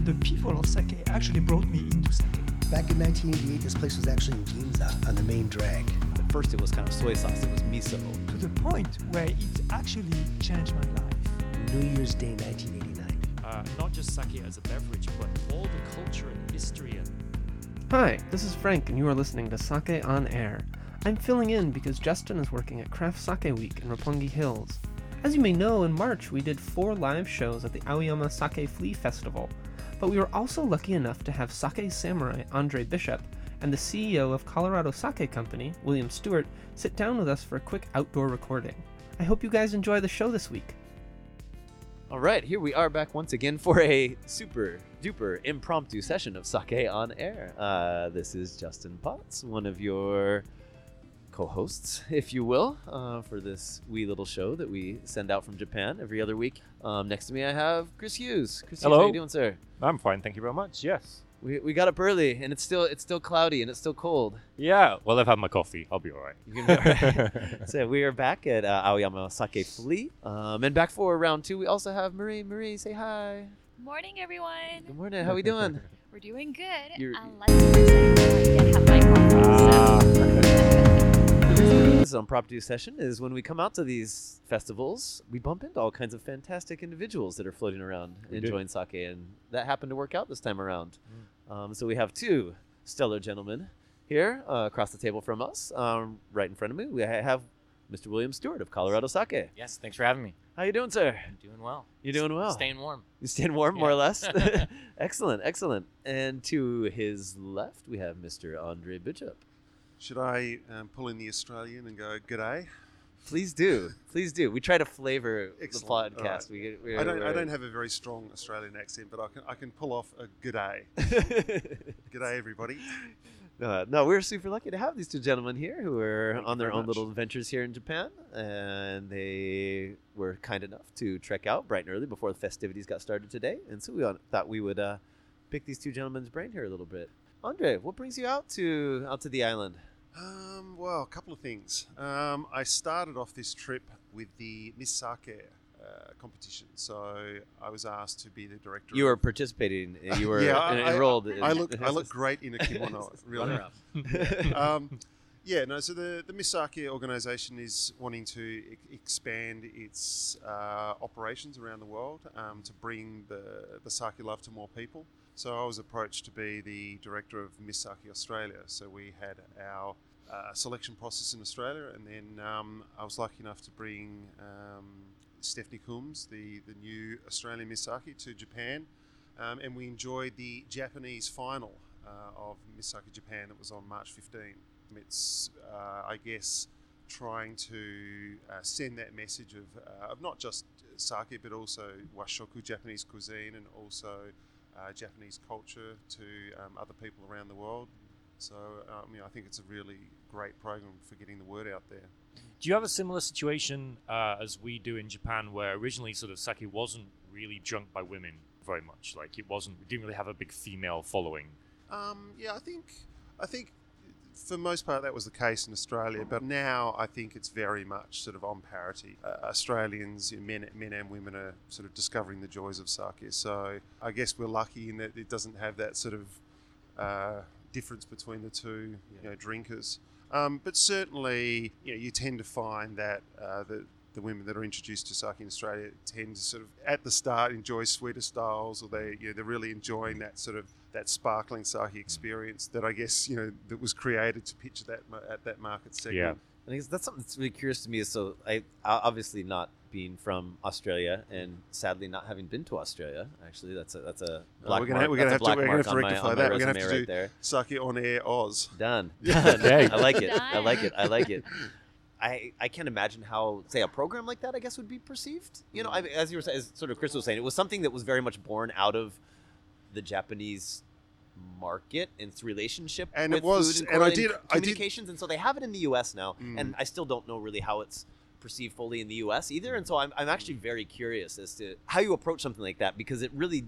the people of sake actually brought me into sake. Back in 1988, this place was actually in Ginza on the main drag. At first it was kind of soy sauce, it was miso. To the point where it actually changed my life. New Year's Day 1989. Not just sake as a beverage, but all the culture and history and... Hi, this is Frank, and you are listening to Sake on Air. I'm filling in because Justin is working at Craft Sake Week in Roppongi Hills. As you may know, in March we did 4 live shows at the Aoyama Sake Flea Festival, but we were also lucky enough to have sake samurai Andre Bishop and the CEO of Colorado Sake Company, William Stewart, sit down with us for a quick outdoor recording. I hope you guys enjoy the show this week. All right, here we are back once again for a super duper impromptu session of Sake on Air. This is Justin Potts, one of your co-hosts, if you will, for this wee little show that we send out from Japan every other week. Next to me I have Chris Hughes. Chris Hello. Hughes, how you doing, sir? I'm fine, thank you very much. Yes. We got up early, and it's still cloudy, and it's still cold. Yeah. Well, I've had my coffee. I'll be all right. You can be all right. So we are back at Aoyama Sake Flea, and back for round 2. We also have Marie. Marie, say hi. Morning, everyone. Good morning. How we doing? We're doing good. You're- Unless I have my coffee. This impromptu session is when we come out to these festivals, we bump into all kinds of fantastic individuals that are floating around We do. enjoying sake, and that happened to work out this time around. So we have 2 stellar gentlemen here across the table from us. Right in front of me, we have Mr. William Stewart of Colorado Sake. Yes, thanks for having me. How you doing, sir? I'm doing well. You doing well? Staying warm. You staying warm, more Yeah. or less? Excellent, excellent. And to his left, we have Mr. Andre Bishop. Should I pull in the Australian and go, g'day? Please do. Please do. We try to flavor Excellent. the All podcast. right. I don't have a very strong Australian accent, but I can pull off a g'day. G'day, everybody. No, we're super lucky to have these 2 gentlemen here who are Thank you on their very own much. little adventures here in Japan, and they were kind enough to trek out bright and early before the festivities got started today, and so we thought we would pick these 2 gentlemen's brain here a little bit. Andre, what brings you out to the island? Well, a couple of things. I started off this trip with the Miss Sake competition, so I was asked to be the director. You were participating. You were Yeah, enrolled. I look great in a kimono, really. So the Miss Sake organisation is wanting to expand its operations around the world to bring the sake love to more people. So I was approached to be the director of Miss Sake Australia. So we had our selection process in Australia, and then I was lucky enough to bring Stephanie Coombs, the new Australian Miss Sake, to Japan, and we enjoyed the Japanese final of Miss Sake Japan. That was on March 15. It's, I guess, trying to send that message of not just sake, but also washoku, Japanese cuisine, and also Japanese culture to other people around the world. So, I think it's a really great program for getting the word out there. Do you have a similar situation as we do in Japan, where originally sort of sake wasn't really drunk by women very much? Like we didn't really have a big female following. I think for the most part that was the case in Australia, but now I think it's very much sort of on parity. Australians, men and women, are sort of discovering the joys of sake. So I guess we're lucky in that it doesn't have that sort of difference between the 2 drinkers. But certainly, you tend to find that the women that are introduced to sake in Australia tend to sort of at the start enjoy sweeter styles, or they're really enjoying that sort of that sparkling sake experience that I guess that was created to pitch that at that market segment. Yeah. I think that's something that's really curious to me. So I obviously not being from Australia and sadly not having been to Australia. Actually, that's a black we're mark. gonna have to rectify that. We're gonna have to right do there. Sake on Air Oz. Done. Okay. I like it. Done. I like it. I like it. I can't imagine how, say, a program like that, I guess, would be perceived. As you were saying, as sort of Chris was saying, it was something that was very much born out of the Japanese market and its relationship And with it was- food and I quality did- communications, and so they have it in the U.S. now, Mm. and I still don't know really how it's perceived fully in the U.S. either, and so I'm actually very curious as to how you approach something like that, because it really,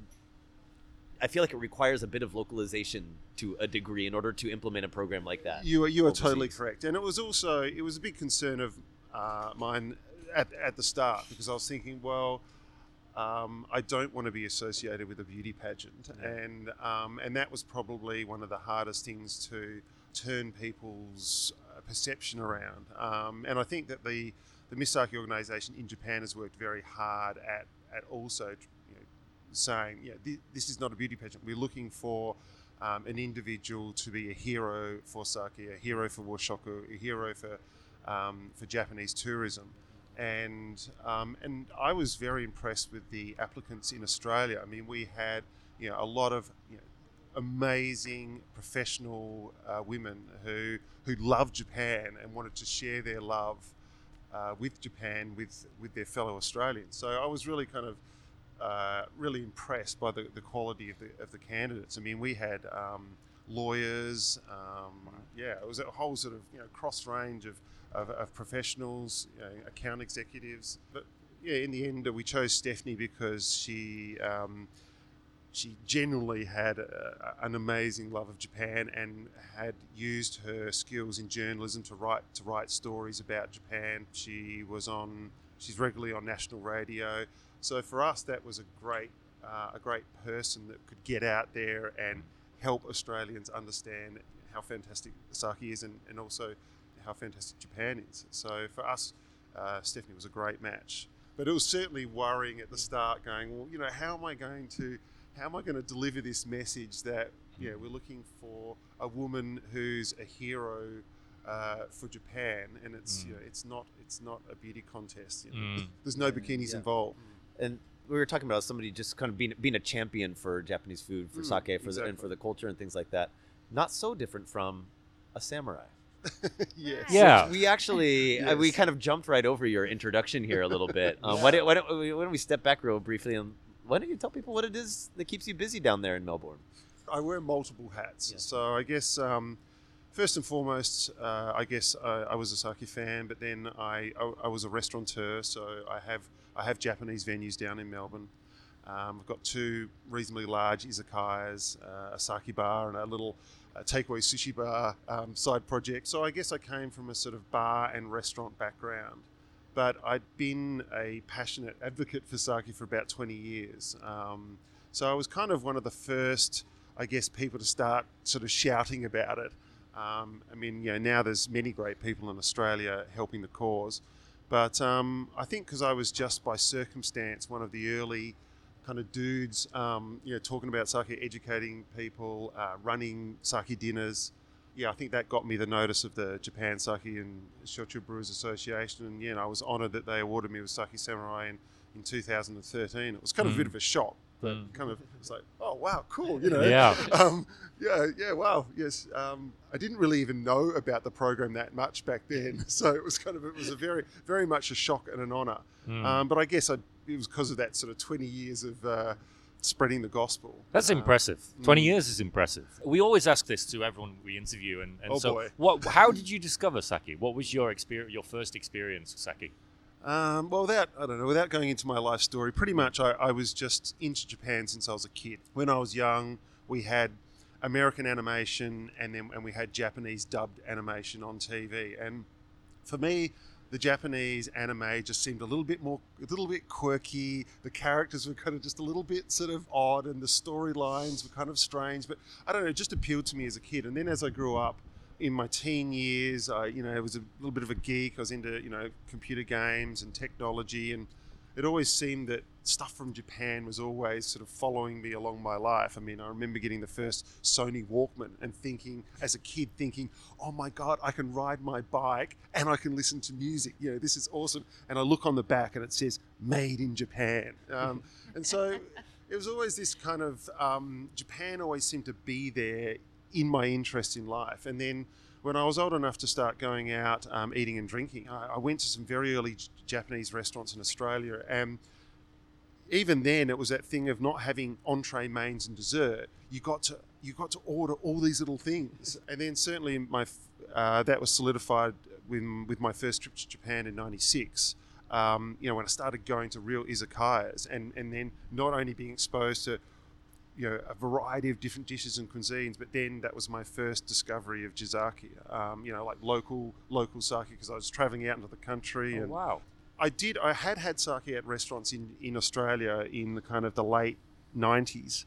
I feel like it requires a bit of localization to a degree in order to implement a program like that. You are totally overseas. correct, and it was a big concern of mine at the start, because I was thinking, well, I don't want to be associated with a beauty pageant, and that was probably one of the hardest things to turn people's perception around. And I think that the Miss Sake organisation in Japan has worked very hard at also saying, this is not a beauty pageant. We're looking for an individual to be a hero for sake, a hero for Washoku, a hero for Japanese tourism. And I was very impressed with the applicants in Australia. I mean, we had a lot of amazing professional women who loved Japan and wanted to share their love with Japan with their fellow Australians. So I was really kind of really impressed by the quality of the candidates. I mean, we had lawyers. It was a whole sort of cross range of professionals, account executives. But in the end, we chose Stephanie because she genuinely had an amazing love of Japan and had used her skills in journalism to write stories about Japan. She's regularly on national radio. So for us, that was a great person that could get out there and help Australians understand how fantastic sake is and also how fantastic Japan is. So for us, Stephanie was a great match. But it was certainly worrying at the start, going, well, how am I going to deliver this message that we're looking for a woman who's a hero for Japan, and it's not a beauty contest. There's no bikinis involved. And we were talking about somebody just kind of being a champion for Japanese food, for sake, and for the culture and things like that. Not so different from a samurai. Yes. Yeah. We actually we kind of jumped right over your introduction here a little bit. Why don't we step back real briefly, and why don't you tell people what it is that keeps you busy down there in Melbourne? I wear multiple hats. Yeah. So I guess first and foremost, I was a sake fan, but then I was a restaurateur. So I have Japanese venues down in Melbourne. I've got two reasonably large izakayas, a sake bar, and a little takeaway sushi bar side project. So I guess I came from a sort of bar and restaurant background, but I'd been a passionate advocate for sake for about 20 years. So I was kind of one of the first, I guess, people to start sort of shouting about it. I mean, now there's many great people in Australia helping the cause, but I think because I was just by circumstance one of the early kind of dudes, talking about sake, educating people, running sake dinners. Yeah, I think that got me the notice of the Japan Sake and Shochu Brewers Association, and I was honoured that they awarded me with Sake Samurai in 2013. It was kind of a bit of a shock, but kind of it's like, oh wow, cool, Yeah. Wow, yes. I didn't really even know about the program that much back then, so it was a very, very much a shock and an honour. But I guess it was because of that sort of 20 years of spreading the gospel. That's impressive. 20 years is impressive. We always ask this to everyone we interview, and Oh, so boy. how did you discover sake? What was your first experience with sake? Well, without going into my life story, pretty much I was just into Japan since I was a kid. When I was young, we had American animation and we had Japanese dubbed animation on TV. And for me, the Japanese anime just seemed a little bit quirky. The characters were kind of just a little bit sort of odd, and the storylines were kind of strange. But I don't know, it just appealed to me as a kid. And then as I grew up, in my teen years, I was a little bit of a geek. I was into, computer games and technology, and it always seemed that stuff from Japan was always sort of following me along my life. I mean, I remember getting the first Sony Walkman and thinking, as a kid, oh my God, I can ride my bike and I can listen to music. This is awesome. And I look on the back and it says, made in Japan. And so it was always this kind of, Japan always seemed to be there in my interest in life. And then when I was old enough to start going out eating and drinking, I went to some very early Japanese restaurants in Australia, and even then it was that thing of not having entree, mains and dessert. You got to order all these little things. And then certainly that was solidified with my first trip to Japan in '96. When I started going to real izakayas and then not only being exposed to a variety of different dishes and cuisines, but then that was my first discovery of jizaki, like local sake, because I was traveling out into the country. Oh, and wow. I had sake at restaurants in Australia in the kind of the late 90s.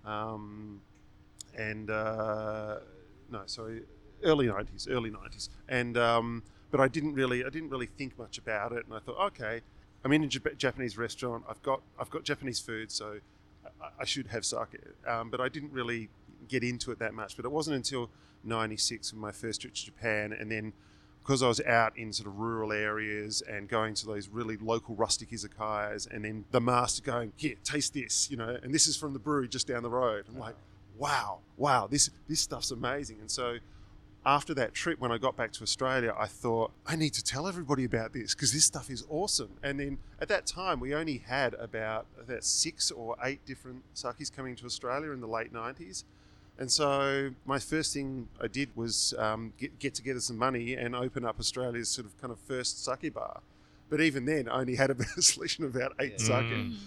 Early 90s. And but I didn't really think much about it, and I thought, okay, I'm in a Japanese restaurant. I've got Japanese food, so I should have sake. But I didn't really get into it that much. But it wasn't until '96 when my first trip to Japan, and then because I was out in sort of rural areas and going to those really local rustic izakayas, and then the master going, here, taste this, and this is from the brewery just down the road. I'm like, wow, this stuff's amazing. And so after that trip, when I got back to Australia, I thought, I need to tell everybody about this because this stuff is awesome. And then at that time, we only had about 6 or 8 different sakes coming to Australia in the late 90s. And so my first thing I did was get together some money and open up Australia's sort of kind of first sake bar. But even then, I only had a selection of about 8 sake.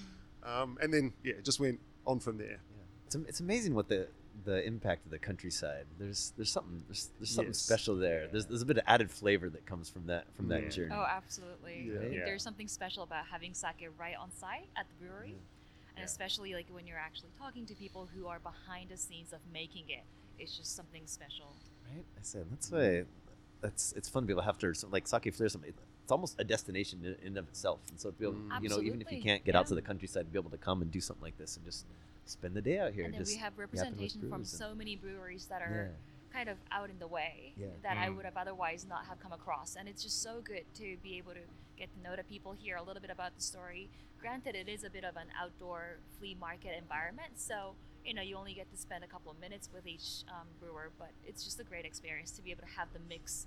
And then, it just went on from there. Yeah. It's amazing what the impact of the countryside. There's something special there. There's a bit of added flavor that comes from that journey. Oh, absolutely. Yeah. I think Yeah. there's something special about having sake right on site at the brewery. And especially like when you're actually talking to people who are behind the scenes of making it. It's just something special. Right? I said that's why it's fun to be able to have to like sake flair something. It's almost a destination in of itself. And so to be able, even if you Absolutely. can't get out to the countryside, to be able to come and do something like this and just spend the day out here. And then just we have yapping with representation from brews and- so many breweries that are kind of out in the way Yeah. that I would have otherwise not have come across. And it's just so good to be able to get to know the people, hear a little bit about the story. Granted, it is a bit of an outdoor flea market environment, so you only get to spend a couple of minutes with each brewer, but it's just a great experience to be able to have the mix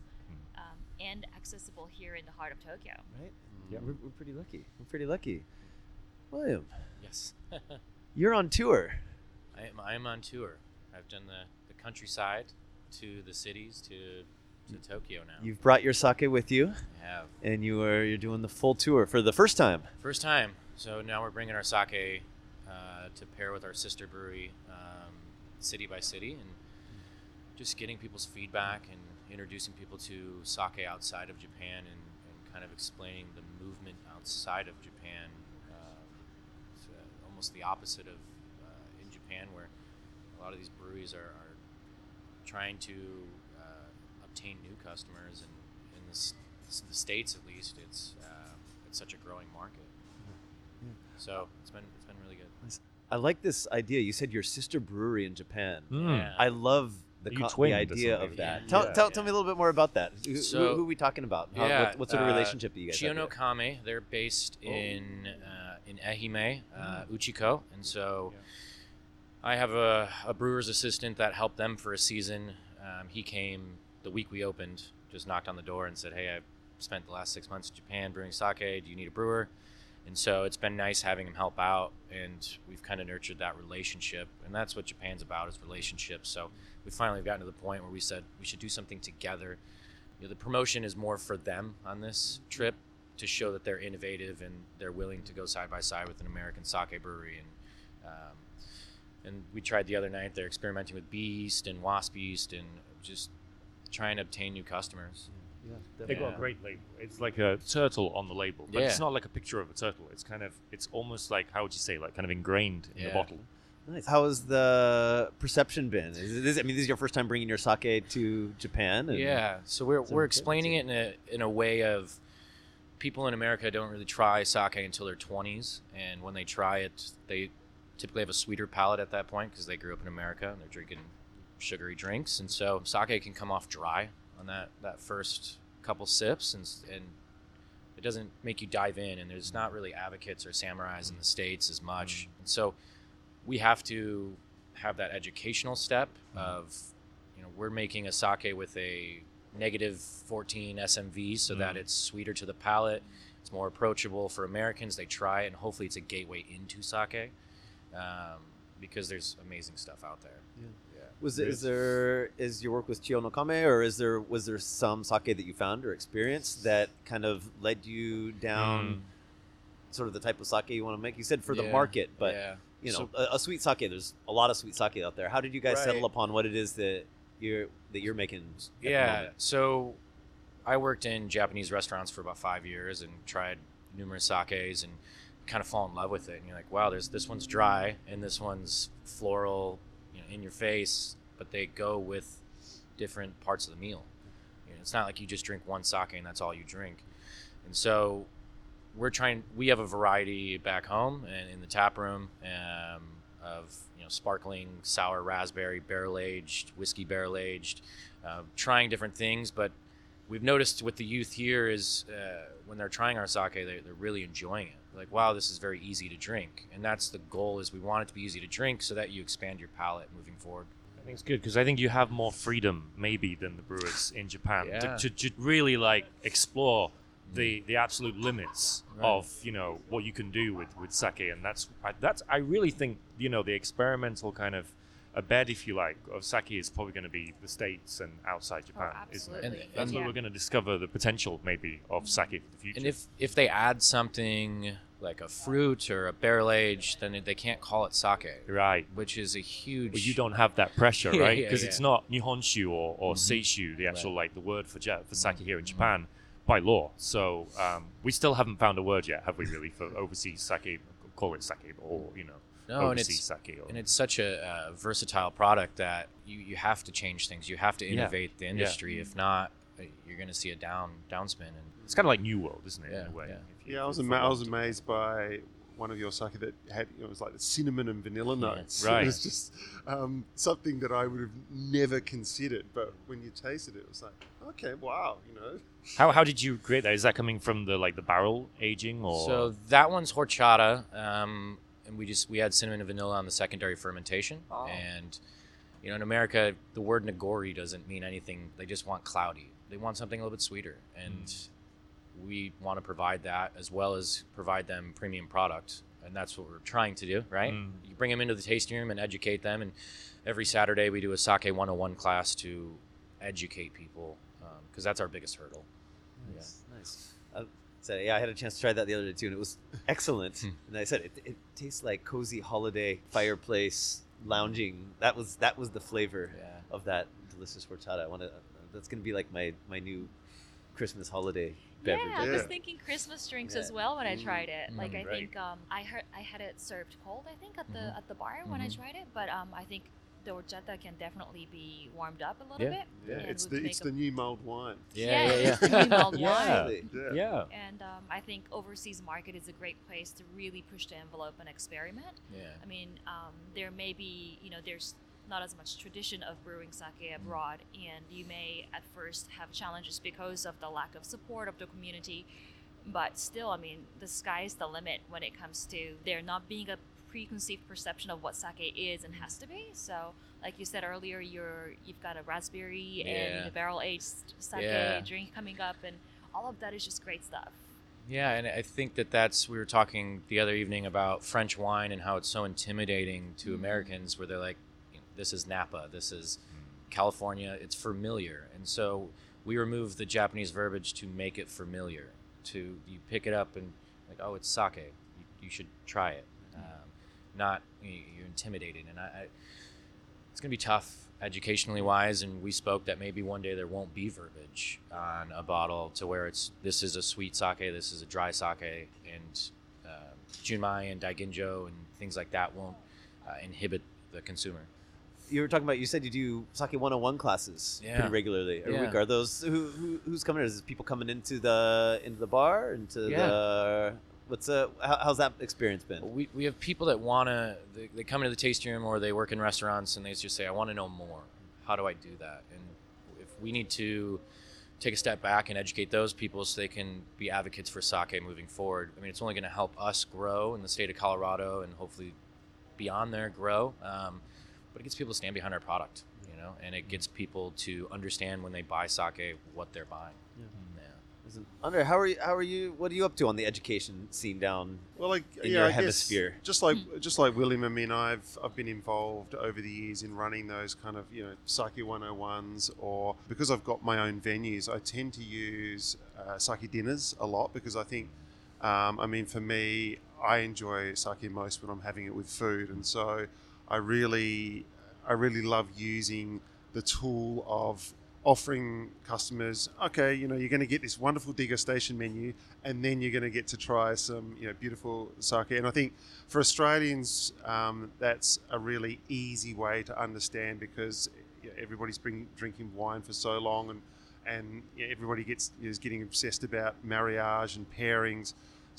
and accessible here in the heart of Tokyo. Right? Yeah. We're pretty lucky. William, Yes. you're on tour. I am on tour. I've done the countryside to the cities to Tokyo now. You've brought your sake with you, I have. and you're doing the full tour for the first time. First time. So now we're bringing our sake to pair with our sister brewery city by city and just getting people's feedback and introducing people to sake outside of Japan and kind of explaining the movement outside of Japan. It's almost the opposite of in Japan, where a lot of these breweries are trying to obtain new customers, and in the States at least, it's such a growing market. So it's been really good. I like this idea. You said your sister brewery in Japan. Yeah. I love Are you the twined or idea something? of that. Yeah. Tell me a little bit more about that. So- who are we talking about? What sort of relationship do you guys have? Chiono Kame, they're based in Ehime, Uchiko, and so I have a brewer's assistant that helped them for a season. He came the week we opened, just knocked on the door and said, "Hey, I've spent the last 6 months in Japan brewing sake. Do you need a brewer?" And so it's been nice having him help out, and we've kind of nurtured that relationship, and that's what Japan's about, is relationships. So we finally gotten to the point where we said we should do something together. The promotion is more for them on this trip, to show that they're innovative and they're willing to go side by side with an American sake brewery. And we tried the other night, they're experimenting with bee yeast and wasp yeast and just trying to obtain new customers. They got a great label. It's like a turtle on the label, but it's not like a picture of a turtle. It's almost like, how would you say, like kind of ingrained in the bottle. Nice. How has the perception been? This is your first time bringing your sake to Japan? And So we're explaining it in a way of, people in America don't really try sake until their 20s, and when they try it, they typically have a sweeter palate at that point because they grew up in America and they're drinking sugary drinks, and so sake can come off dry on that first couple sips, and it doesn't make you dive in, and there's not really advocates or samurais in the States as much. And so we have to have that educational step of, we're making a sake with a negative 14 SMV so that it's sweeter to the palate, it's more approachable for Americans. They try it, and hopefully it's a gateway into sake, because there's amazing stuff out there. Is your work with Chiono Kame, or was there some sake that you found or experienced that kind of led you down sort of the type of sake you want to make? You said for the market, but a sweet sake. There's a lot of sweet sake out there. How did you guys settle upon what it is that you're making? At the moment? So I worked in Japanese restaurants for about 5 years and tried numerous sakes and kind of fall in love with it. And you're like, wow, this one's dry and this one's floral, in your face, but they go with different parts of the meal. It's not like you just drink one sake and that's all you drink. And so we have a variety back home and in the tap room of sparkling, sour raspberry, barrel aged, whiskey barrel aged, trying different things. But we've noticed with the youth here is when they're trying our sake, they're really enjoying it. Like, wow, this is very easy to drink. And that's the goal, is we want it to be easy to drink so that you expand your palate moving forward. I think it's good because I think you have more freedom maybe than the brewers in Japan to really like explore the absolute limits of what you can do with sake. And that's I really think the experimental kind of a bed, if you like, of sake is probably going to be the States and outside Japan, isn't it? And that's where we're going to discover the potential maybe of sake for the future. And if they add something like a fruit or a barrel age, then they can't call it sake, right? Which is a huge. But you don't have that pressure, right? Because Yeah. it's not Nihonshu or Seishu, the actual like the word for sake here in Japan by law. So we still haven't found a word yet, have we? Really, for overseas sake, call it sake, or No, overseas sake. And it's such a versatile product that you have to change things. You have to innovate the industry. If not, you're going to see a downswing. And it's kind of like New World, isn't it? In a way. Yeah, I was amazed by one of your sake that had it was like the cinnamon and vanilla notes. Right. It was just something that I would have never considered. But when you tasted it, it was like, okay, wow, How did you create that? Is that coming from the barrel aging or? So that one's horchata. And we had cinnamon and vanilla on the secondary fermentation. And in America, the word nagori doesn't mean anything. They just want cloudy. They want something a little bit sweeter, and we want to provide that as well as provide them premium product. And that's what we're trying to do, right? You bring them into the tasting room and educate them. And every Saturday we do a Sake 101 class to educate people, because that's our biggest hurdle. Nice. So I had a chance to try that the other day too, and it was excellent. And I said it tastes like cozy holiday fireplace lounging. That was the flavor of that delicious horchata. That's gonna be like my new Christmas holiday beverage. Yeah, I was thinking Christmas drinks as well when I tried it. Like I think I had it served cold. I think at the bar when I tried it, but I think the horchata can definitely be warmed up a little bit. Yeah, it's the new mulled wine. It's the new mulled wine. Yeah. And I think overseas market is a great place to really push the envelope and experiment. Yeah. I mean, there may be, there's not as much tradition of brewing sake abroad, and you may at first have challenges because of the lack of support of the community. But still, I mean, the sky's the limit when it comes to there not being a preconceived perception of what sake is and has to be. So, like you said earlier, you've got a raspberry and a barrel-aged sake drink coming up, and all of that is just great stuff. Yeah, and I think that's, we were talking the other evening about French wine and how it's so intimidating to Americans, where they're like, this is Napa, this is California, it's familiar. And so we remove the Japanese verbiage to make it familiar. You pick it up and like, oh, it's sake, you should try it. Not you're intimidated, and it's gonna be tough educationally wise. And we spoke that maybe one day there won't be verbiage on a bottle to where this is a sweet sake, this is a dry sake, and junmai and daiginjo and things like that won't inhibit the consumer. You were talking about, you said you do Sake 101 classes pretty regularly. Are those who's coming? Is people coming into the bar, into the how's that experience been? We have people that they come into the tasting room or they work in restaurants and they just say, I want to know more. How do I do that? And if we need to take a step back and educate those people so they can be advocates for sake moving forward, I mean, it's only going to help us grow in the state of Colorado and hopefully beyond there grow. But it gets people to stand behind our product, and it gets people to understand when they buy sake what they're buying. Andre, how are you? What are you up to on the education scene down in your I hemisphere? Guess, just like William, I mean, I've been involved over the years in running those kind of Sake 101s, or because I've got my own venues, I tend to use sake dinners a lot, because I think, I mean, for me, I enjoy sake most when I'm having it with food, and so I really love using the tool of offering customers, okay, you're going to get this wonderful degustation menu, and then you're going to get to try some, beautiful sake. And I think for Australians, that's a really easy way to understand, because everybody's been drinking wine for so long, and everybody is getting obsessed about marriage and pairings.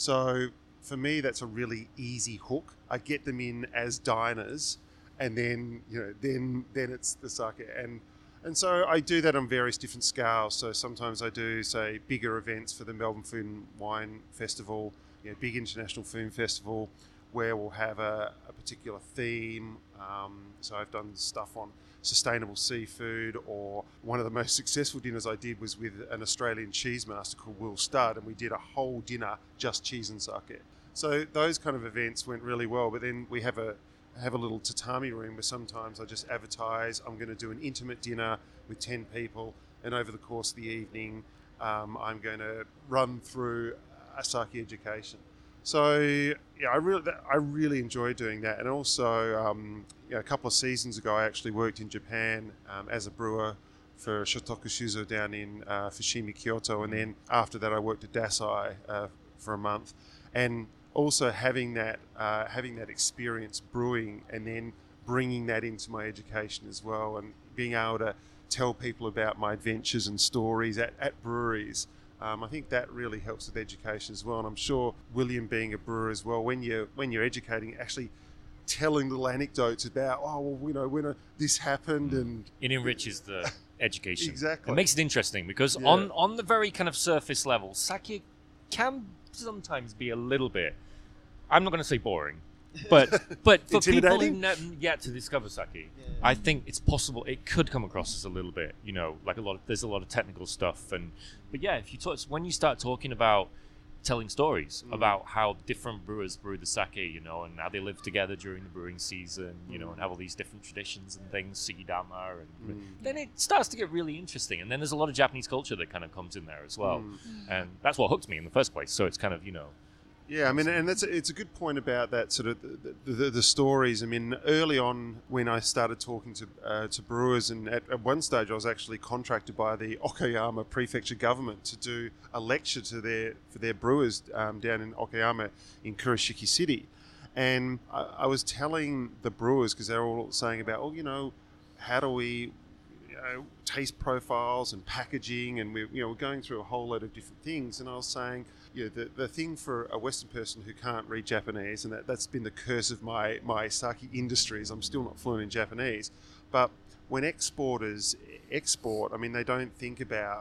So for me, that's a really easy hook. I get them in as diners, and then then it's the sake. And so I do that on various different scales. So sometimes I do, say, bigger events for the Melbourne Food and Wine Festival, big international film festival, where we'll have a particular theme. So I've done stuff on sustainable seafood, or one of the most successful dinners I did was with an Australian cheese master called Will Studd, and we did a whole dinner just cheese and sake. So those kind of events went really well. But then we have a little tatami room where sometimes I just advertise I'm going to do an intimate dinner with 10 people, and over the course of the evening I'm going to run through a sake education. So I really enjoy doing that. And also a couple of seasons ago I actually worked in Japan as a brewer for Shotoku Shuzo down in Fushimi, Kyoto, and then after that I worked at Dasai for a month. And also having that experience brewing, and then bringing that into my education as well, and being able to tell people about my adventures and stories at breweries. I think that really helps with education as well. And I'm sure William, being a brewer as well, when you're educating, actually telling little anecdotes about, when this happened, and it enriches the education. Exactly. It makes it interesting, because on the very kind of surface level, sake can sometimes be a little bit, I'm not going to say boring, but for people who've never yet to discover sake, I think it's possible it could come across as a little bit, like there's a lot of technical stuff, but if you talk, when you start talking about telling stories about how different brewers brew the sake, and how they live together during the brewing season, and have all these different traditions and things, sigidama, and then it starts to get really interesting. And then there's a lot of Japanese culture that kind of comes in there as well, and that's what hooked me in the first place. So it's kind of Yeah, I mean, and it's a good point about that sort of the stories. I mean, early on when I started talking to brewers, and at one stage I was actually contracted by the Okayama Prefecture government to do a lecture for their brewers down in Okayama in Kurashiki City, and I was telling the brewers, because they're all saying about, how do we taste profiles and packaging, and we're going through a whole lot of different things, and I was saying, the thing for a Western person who can't read Japanese, and that's been the curse of my sake industry, is I'm still not fluent in Japanese, but when exporters export, I mean, they don't think about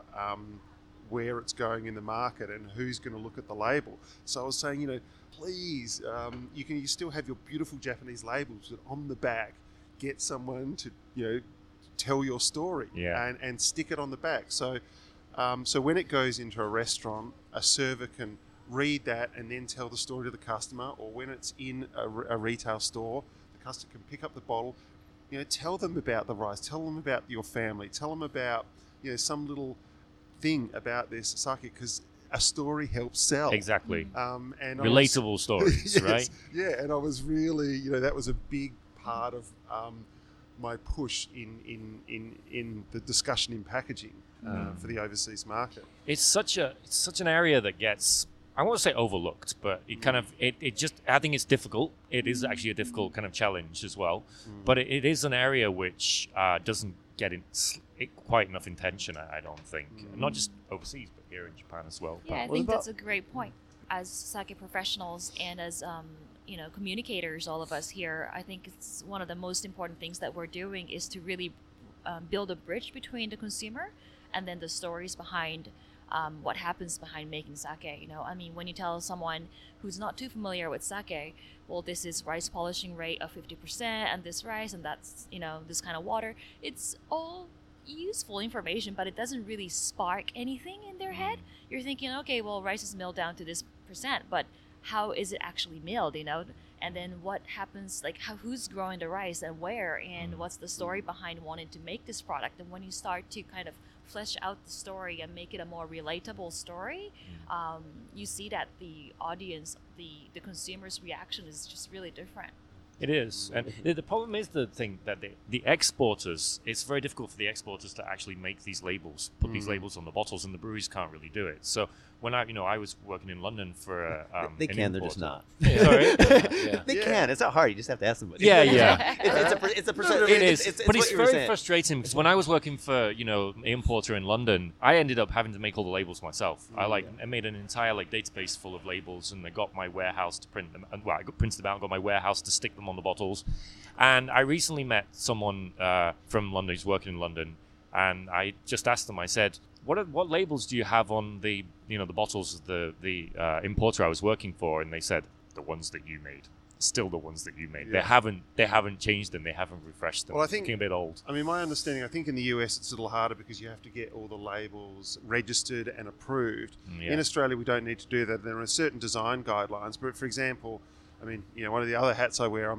where it's going in the market and who's going to look at the label. So I was saying, please, you still have your beautiful Japanese labels, but on the back, get someone to, tell your story and stick it on the back. So when it goes into a restaurant, a server can read that and then tell the story to the customer, or when it's in a retail store, the customer can pick up the bottle, tell them about the rice, tell them about your family, tell them about, some little thing about this sake, because a story helps sell. Exactly. And relatable stories, yes, right? Yeah, and I was really, that was a big part of my push in the discussion in packaging for the overseas market. It's such an area that gets, I won't say overlooked, but it kind of it just, I think it's difficult. It is actually a difficult kind of challenge as well, but it is an area which doesn't get quite enough attention, I don't think, not just overseas but here in Japan as well. Yeah, I think that's a great point. As sake professionals and as communicators, all of us here, I think it's one of the most important things that we're doing is to really build a bridge between the consumer and then the stories behind what happens behind making sake. I mean, when you tell someone who's not too familiar with sake, well, this is rice polishing rate of 50%, and this rice, and that's this kind of water. It's all useful information, but it doesn't really spark anything in their head. You're thinking, okay, well, rice is milled down to this percent, but how is it actually milled, and then what happens, like who's growing the rice and where, and what's the story behind wanting to make this product. And when you start to kind of flesh out the story and make it a more relatable story, you see that the audience, the consumer's reaction is just really different. It is, and the problem is the thing that the exporters. It's very difficult for the exporters to actually make these labels, put these labels on the bottles, and the breweries can't really do it. So when I was working in London for they can, they're just not. Sorry, they can. It's not hard. You just have to ask somebody. Yeah. It's a percent. It is, but it's what you were very saying. frustrating because when I was working for an importer in London, I ended up having to make all the labels myself. I made an entire database full of labels, and I got my warehouse to print them. Well, I printed them out, and got my warehouse to stick them on the bottles. And I recently met someone from London who's working in London, and I just asked them. I said, "What labels do you have on the the bottles of the importer I was working for?" And they said, "The ones that you made." Still the ones that you made. Yeah. They haven't changed them. They haven't refreshed them. Well, I It's think looking a bit old. I mean, my understanding, I think in the US it's a little harder because you have to get all the labels registered and approved. Yeah. In Australia, we don't need to do that. There are certain design guidelines. But for example, I mean, one of the other hats I wear, I'm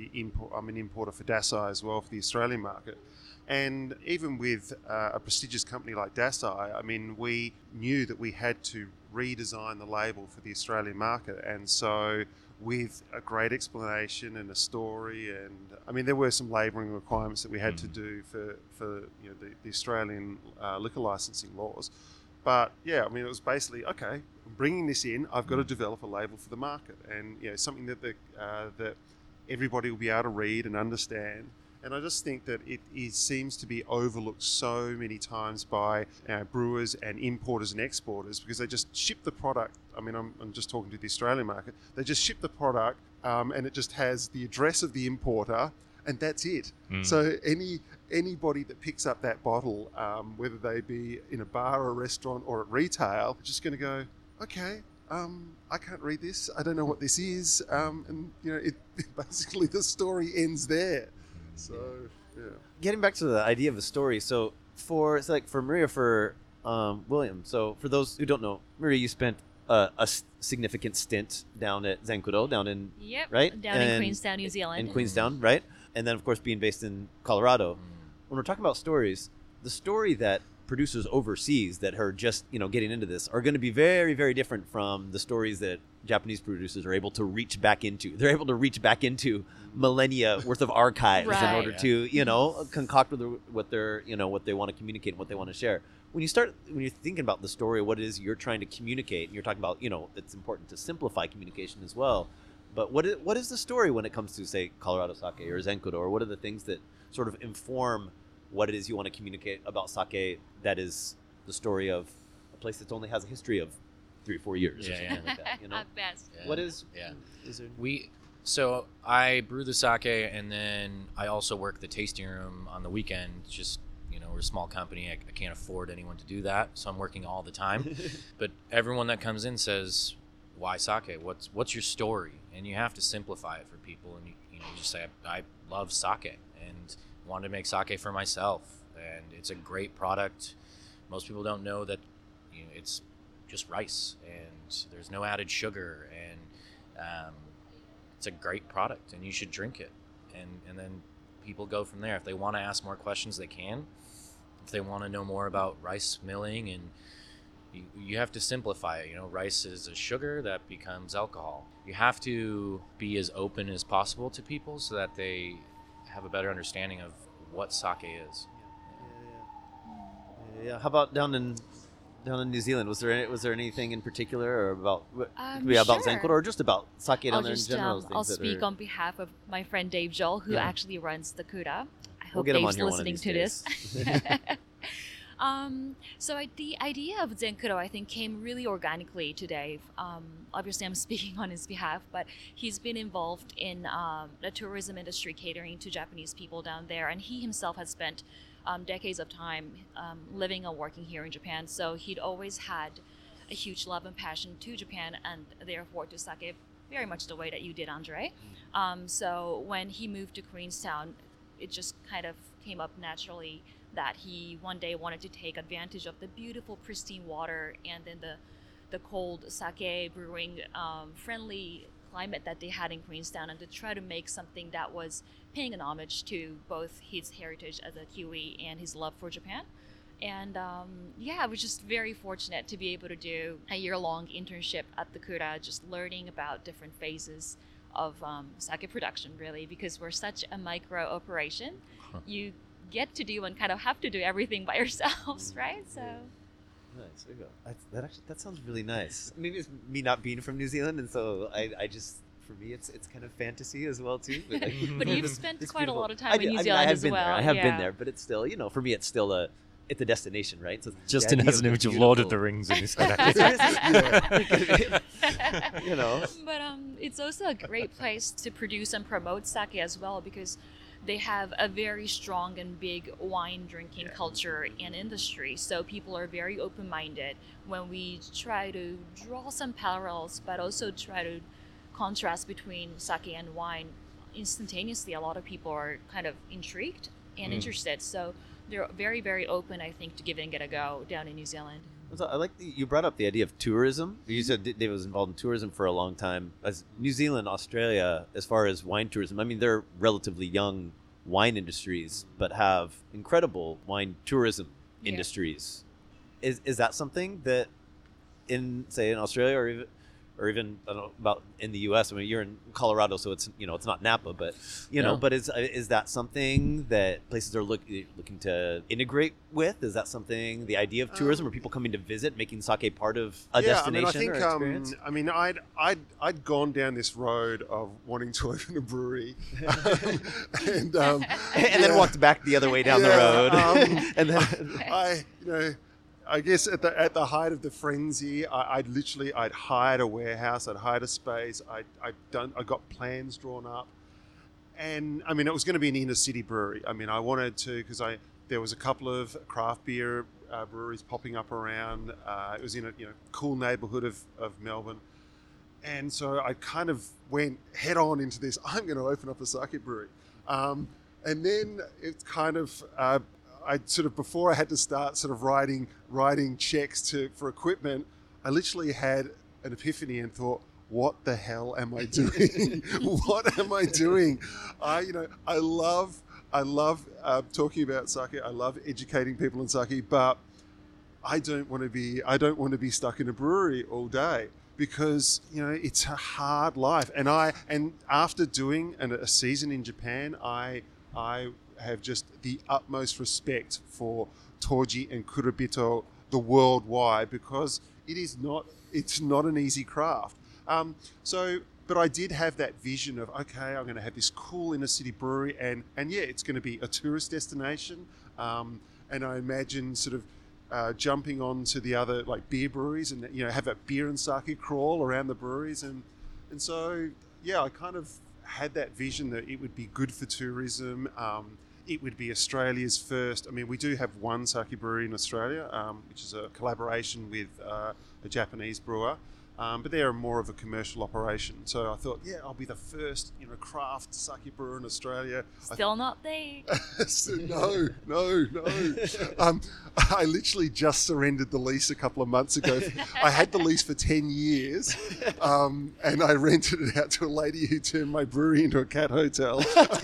an importer for Dasai as well for the Australian market. And even with a prestigious company like Dasai, I mean, we knew that we had to redesign the label for the Australian market. And so with a great explanation and a story, and I mean, there were some labelling requirements that we had to do for the Australian liquor licensing laws. But yeah, I mean, it was basically, okay, I'm bringing this in, I've got to develop a label for the market, and something that that everybody will be able to read and understand. And I just think that it seems to be overlooked so many times by brewers and importers and exporters because they just ship the product. I mean, I'm just talking to the Australian market. They just ship the product and it just has the address of the importer and that's it. So anybody that picks up that bottle, whether they be in a bar or a restaurant or at retail, just going to go, okay, I can't read this. I don't know what this is. And basically the story ends there. So, yeah. Getting back to the idea of a story, so for Maria, for William, so for those who don't know, Maria, you spent a significant stint down at Zenkuro, down in in Queenstown, New Zealand. In Queenstown, right? And then, of course, being based in Colorado. When we're talking about stories, the story that producers overseas that are just getting into this are going to be very, very different from the stories that Japanese producers are able to reach back into. They're able to reach back into millennia worth of archives in order to concoct what they're what they want to communicate and what they want to share. When you're thinking about the story, what it is you're trying to communicate, and you're talking about it's important to simplify communication as well. But what is the story when it comes to, say, Colorado Sake or Zenkuro, or what are the things that sort of inform what it is you want to communicate about sake that is the story of a place that only has a history of 3 or 4 years or something like that, At best. Yeah. What is there... So I brew the sake, and then I also work the tasting room on the weekend. Just we're a small company. I can't afford anyone to do that, so I'm working all the time. But everyone that comes in says, "Why sake? What's your story?" And you have to simplify it for people, and you just say, "I love sake and wanted to make sake for myself, and it's a great product. Most people don't know that it's just rice, and there's no added sugar, and it's a great product, and you should drink it." And then people go from there. If they want to ask more questions, they can. If they want to know more about rice milling, and you have to simplify it. Rice is a sugar that becomes alcohol. You have to be as open as possible to people so that they have a better understanding of what sake is. Yeah. How about down in New Zealand? Was there anything in particular, or about about sure. Zenkuro, or just about sake down there in general? I'll speak on behalf of my friend Dave Joel, who actually runs the Kura. I hope we'll Dave's listening to this. So the idea of Zenkuro, I think, came really organically to Dave. Obviously, I'm speaking on his behalf, but he's been involved in the tourism industry, catering to Japanese people down there, and he himself has spent decades of time living and working here in Japan. So he'd always had a huge love and passion to Japan, and therefore to sake, very much the way that you did, Andre. So when he moved to Queenstown, it just kind of came up naturally that he one day wanted to take advantage of the beautiful pristine water and then the cold sake brewing friendly climate that they had in Queenstown, and to try to make something that was paying an homage to both his heritage as a Kiwi and his love for Japan. And I was just very fortunate to be able to do a year-long internship at the Kura, just learning about different phases of sake production, really, because we're such a micro operation. You get to do and kind of have to do everything by yourselves, right? So. Nice. There you go. That sounds really nice. Maybe it's me not being from New Zealand, and so I just, for me, it's kind of fantasy as well too. But, but you've spent quite beautiful. a lot of time in New Zealand as well. I have been there, but it's still, for me, it's still it's a destination, right? So Justin has an image of Lord of the Rings in his head. But it's also a great place to produce and promote sake as well, because they have a very strong and big wine drinking culture and industry. So people are very open-minded. When we try to draw some parallels, but also try to contrast between sake and wine, instantaneously, a lot of people are kind of intrigued and interested. So they're very, very open, I think, to giving it a go down in New Zealand. So I like you brought up the idea of tourism. You said David was involved in tourism for a long time. As New Zealand, Australia, as far as wine tourism, I mean, they're relatively young wine industries, but have incredible wine tourism industries. Is that something that in Australia or even I don't know about in the U.S. I mean, you're in Colorado, so it's it's not Napa, but but is that something that places are looking to integrate with? Is that something, the idea of tourism, or people coming to visit, making sake part of a destination or experience? I'd gone down this road of wanting to open a brewery, and then walked back the other way down the road, and then I guess at the height of the frenzy, I'd hired a warehouse, I'd hired a space, I got plans drawn up, and I mean it was going to be an inner city brewery. I mean I wanted to, because there was a couple of craft beer breweries popping up around. It was in a cool neighbourhood of Melbourne, and so I kind of went head on into this. I'm going to open up a sake brewery, and then it's kind of. Before I had to start sort of writing checks for equipment, I literally had an epiphany and thought, what the hell am I doing? What am I doing? I love talking about sake. I love educating people on sake, but I don't want to be stuck in a brewery all day, because it's a hard life. And after doing a season in Japan, I have just the utmost respect for Toji and Kurobito, the worldwide, because it's not an easy craft. But I did have that vision of, okay, I'm going to have this cool inner city brewery, and it's going to be a tourist destination. And I imagine sort of jumping on to the other like beer breweries and have a beer and sake crawl around the breweries, and so I kind of had that vision that it would be good for tourism. It would be Australia's first. I mean, we do have one sake brewery in Australia, which is a collaboration with a Japanese brewer, but they're more of a commercial operation. So I thought, I'll be the first, craft sake brewer in Australia. Still not there. No. I literally just surrendered the lease a couple of months ago. I had the lease for 10 years, and I rented it out to a lady who turned my brewery into a cat hotel.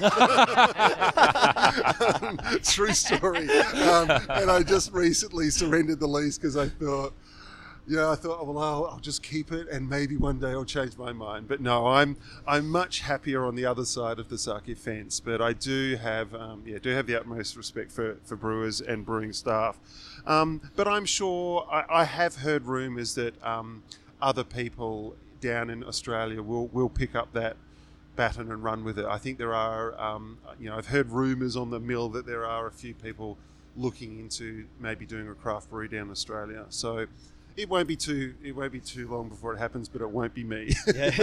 True story. And I just recently surrendered the lease because I thought, I'll just keep it, and maybe one day I'll change my mind. But no, I'm much happier on the other side of the sake fence. But I do have the utmost respect for brewers and brewing staff. But I'm sure I have heard rumours that other people down in Australia will pick up that baton and run with it. I think there are, I've heard rumours on the mill that there are a few people looking into maybe doing a craft brewery down in Australia. So. It won't be too long before it happens, but it won't be me.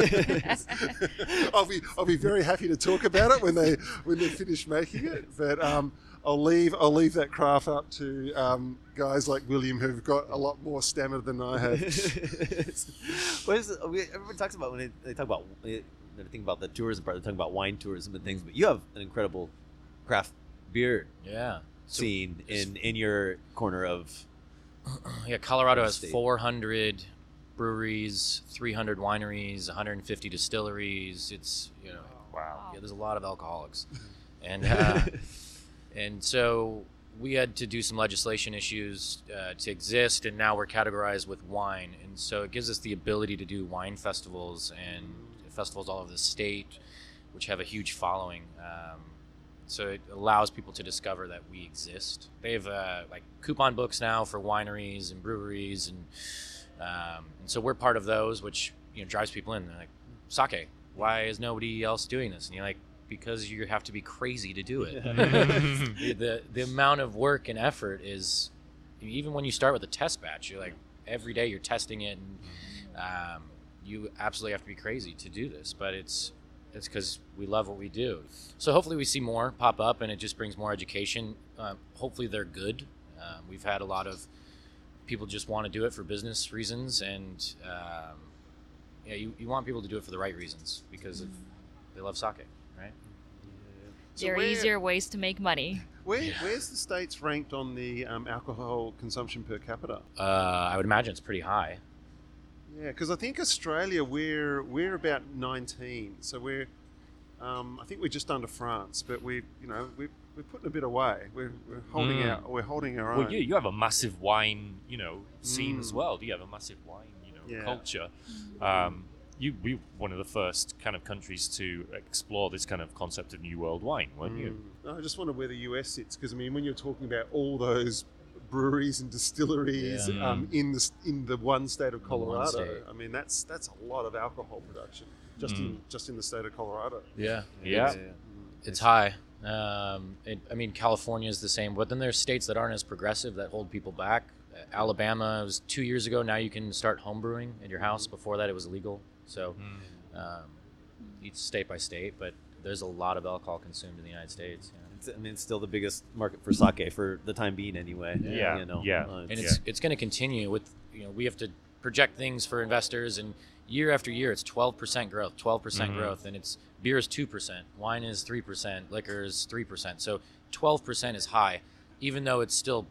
I'll be very happy to talk about it when they finish making it. But I'll leave that craft up to guys like William, who've got a lot more stamina than I have. Everyone talks about when they talk about everything about the tourism part. They're talking about wine tourism and things, but you have an incredible craft beer scene in your corner of. Yeah, Colorado has 400 breweries, 300 wineries, 150 distilleries. It's wow. Yeah, there's a lot of alcoholics, and so we had to do some legislation issues to exist, and now we're categorized with wine, and so it gives us the ability to do wine festivals and festivals all over the state, which have a huge following. So it allows people to discover that we exist. They have like coupon books now for wineries and breweries, and so we're part of those, which drives people in. They're like, sake, why is nobody else doing this? And you're like, because you have to be crazy to do it. the amount of work and effort is, even when you start with a test batch, you're like, every day you're testing it, and you absolutely have to be crazy to do this. But it's because we love what we do. So hopefully we see more pop up, and it just brings more education. Hopefully they're good. We've had a lot of people just want to do it for business reasons, and you want people to do it for the right reasons, because they love sake, right? So There are easier ways to make money. Where's the States ranked on the alcohol consumption per capita? I would imagine it's pretty high. Yeah, because I think Australia, we're about 19, so I think we're just under France, but we're putting a bit away. We're holding our own. Well, you have a massive wine, scene as well. Do you have a massive wine, culture? We're one of the first kind of countries to explore this kind of concept of New World wine, weren't you? I just wonder where the US sits, because when you're talking about all those breweries and distilleries in the one state of Colorado, that's a lot of alcohol production just in the state of Colorado. Yeah. It's high. California is the same, but then there's states that aren't as progressive that hold people back. Alabama was 2 years ago. Now you can start home brewing at your house. Before that, it was illegal. So each state by state, but there's a lot of alcohol consumed in the United States. It's still the biggest market for sake for the time being, anyway. And it's going to continue with we have to project things for investors, and year after year it's 12% growth, 12% growth, and it's beer is 2%, wine is 3%, liquor is 3%. So 12% is high, even though it's still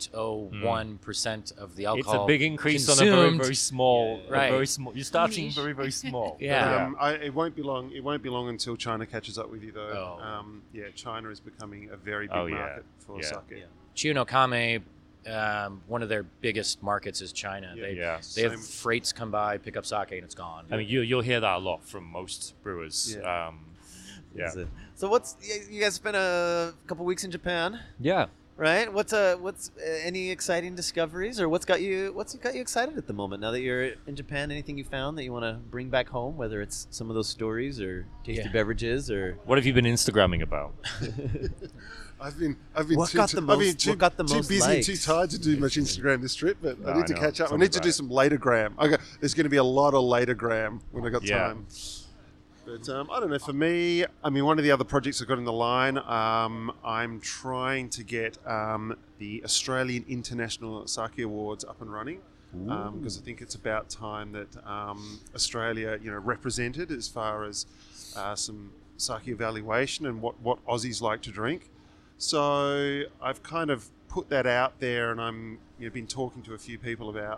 0.01% of the alcohol. It's a big increase consumed. on a very, very small. Right. Very small. You're starting very, very small. It won't be long. It won't be long until China catches up with you, though. China is becoming a very big market for sake. Chiyo no Kame, one of their biggest markets is China. They have freights come by, pick up sake, and it's gone. You'll hear that a lot from most brewers. So you guys spent a couple weeks in Japan? Yeah. Right. What's any exciting discoveries, or what's got you excited at the moment now that you're in Japan? Anything you found that you want to bring back home, whether it's some of those stories or tasty beverages, or what have you been Instagramming about? I've been too busy and too tired to do much Instagram this trip, but I need to catch up. I need to do some latergram. There's going to be a lot of latergram when I got time. But I don't know, for me, one of the other projects I've got in the line, I'm trying to get the Australian International Sake Awards up and running, because I think it's about time that Australia, represented as far as some sake evaluation and what Aussies like to drink. So I've kind of put that out there, and I'm been talking to a few people about,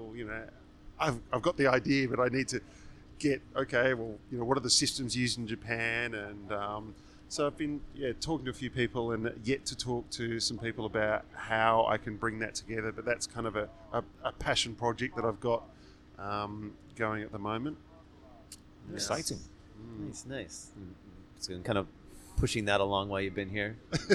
I've got the idea, but I need to get, what are the systems used in Japan? And so I've been talking to a few people, and yet to talk to some people about how I can bring that together. But that's kind of a passion project that I've got going at the moment. Exciting. Nice. So kind of pushing that along while you've been here.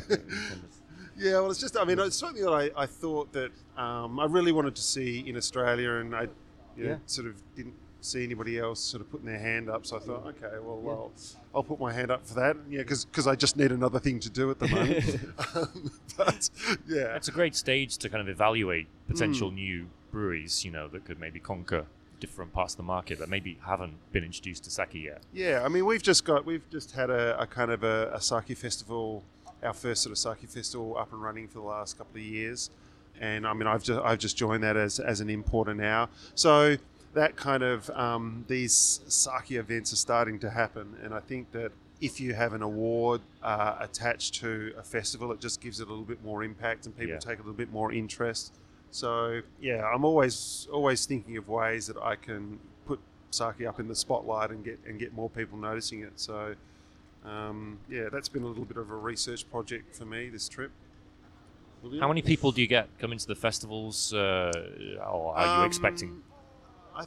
Yeah, well, it's just, it's something that I thought that I really wanted to see in Australia, and I sort of didn't see anybody else sort of putting their hand up, so I thought, okay, well, I'll put my hand up for that, because I just need another thing to do at the moment. But it's a great stage to kind of evaluate potential new breweries, that could maybe conquer different parts of the market that maybe haven't been introduced to sake yet. Yeah, we've just had a kind of a sake festival, our first sort of sake festival up and running for the last couple of years, and I've just joined that as an importer now, so that kind of these sake events are starting to happen, and I think that if you have an award attached to a festival, it just gives it a little bit more impact, and people take a little bit more interest. So I'm always thinking of ways that I can put sake up in the spotlight and get more people noticing it. So that's been a little bit of a research project for me this trip. How many people do you get coming to the festivals, or are you expecting? I think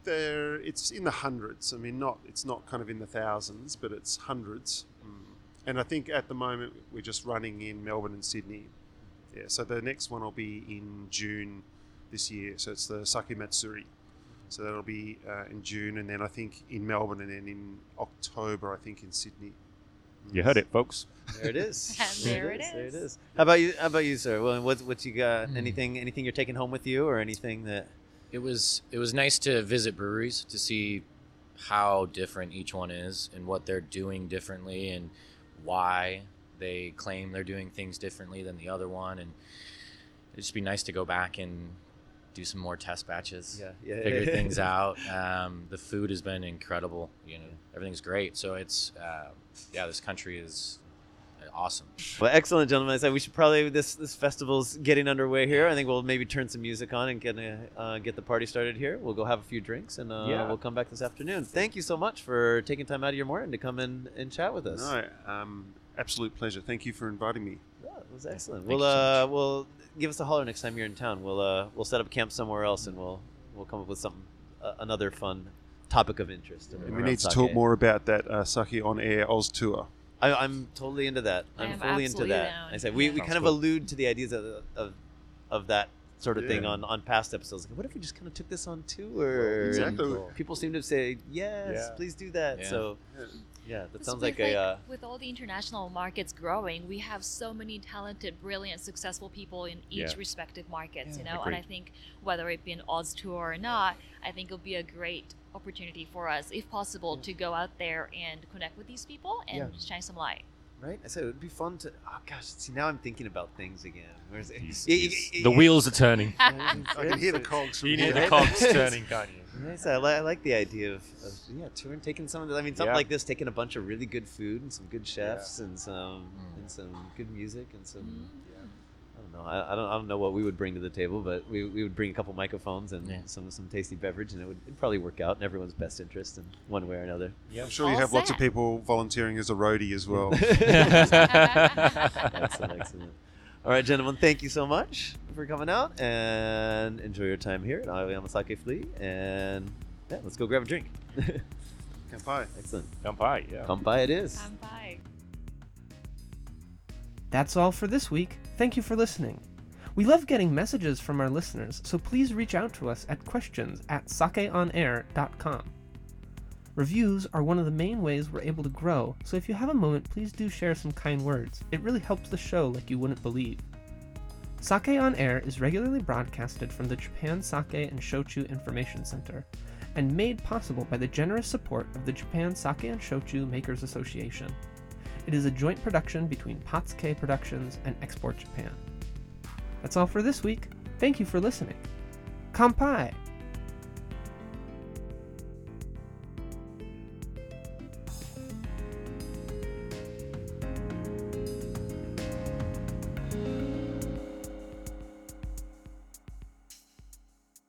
It's in the hundreds. I mean, it's not kind of in the thousands, but it's hundreds. And I think at the moment we're just running in Melbourne and Sydney. Yeah, so the next one will be in June this year. So it's the Sake Matsuri. So that'll be in June, and then I think in Melbourne, and then in October, I think in Sydney. You heard it, folks. There it is. And there it is. There it is. How about you, sir? Well, what you got? Anything you're taking home with you, or anything that? It was nice to visit breweries to see how different each one is and what they're doing differently and why they claim they're doing things differently than the other one. And it'd just be nice to go back and do some more test batches, figure things out. The food has been incredible. Everything's great. So it's, this country is awesome. Well, excellent, gentlemen. I said we should probably this festival's getting underway here. I think we'll maybe turn some music on and get the party started here. We'll go have a few drinks and we'll come back this afternoon. Thank you so much for taking time out of your morning to come in and chat with us. No, absolute pleasure. Thank you for inviting me. Yeah, it was excellent. We'll give us a holler next time you're in town. We'll set up camp somewhere else and we'll come up with something another fun topic of interest. And we need to talk more about that Sake on Air Oz tour. I'm totally into that. I'm fully into that. Down. I said we kind of allude to the ideas of that sort of thing on past episodes. Like, what if we just kind of took this on tour? Exactly. People seem to say yes, please do that. Yeah. So that sounds with, like with all the international markets growing, we have so many talented, brilliant, successful people in each respective markets. And I think whether it be an Oz tour or not, I think it'll be a great opportunity for us, if possible, to go out there and connect with these people and shine some light. Right? I said it would be fun to. Oh gosh, see now I'm thinking about things again. Where's it? The wheels are turning. I can hear the cogs. From You hear here. the cogs turning, can't you? Nice. I like the idea of touring, taking some of the. I mean, something like this, taking a bunch of really good food and some good chefs and some good music and some. I don't know. I don't know what we would bring to the table, but we would bring a couple microphones and some tasty beverage, and it'd probably work out in everyone's best interest in one way or another. I'm sure you have lots of people volunteering as a roadie as well. Excellent. All right, gentlemen, thank you so much for coming out, and enjoy your time here at Aoyama Sake Flea. And let's go grab a drink. Kanpai. Excellent. Kanpai, yeah. Kanpai it is. Bye. That's all for this week. Thank you for listening. We love getting messages from our listeners, so please reach out to us at questions@sakeonair.com. Reviews are one of the main ways we're able to grow, so if you have a moment, please do share some kind words. It really helps the show like you wouldn't believe. Sake on Air is regularly broadcasted from the Japan Sake and Shochu Information Center, and made possible by the generous support of the Japan Sake and Shochu Makers Association. It is a joint production between Potsuke Productions and Export Japan. That's all for this week. Thank you for listening. Kanpai!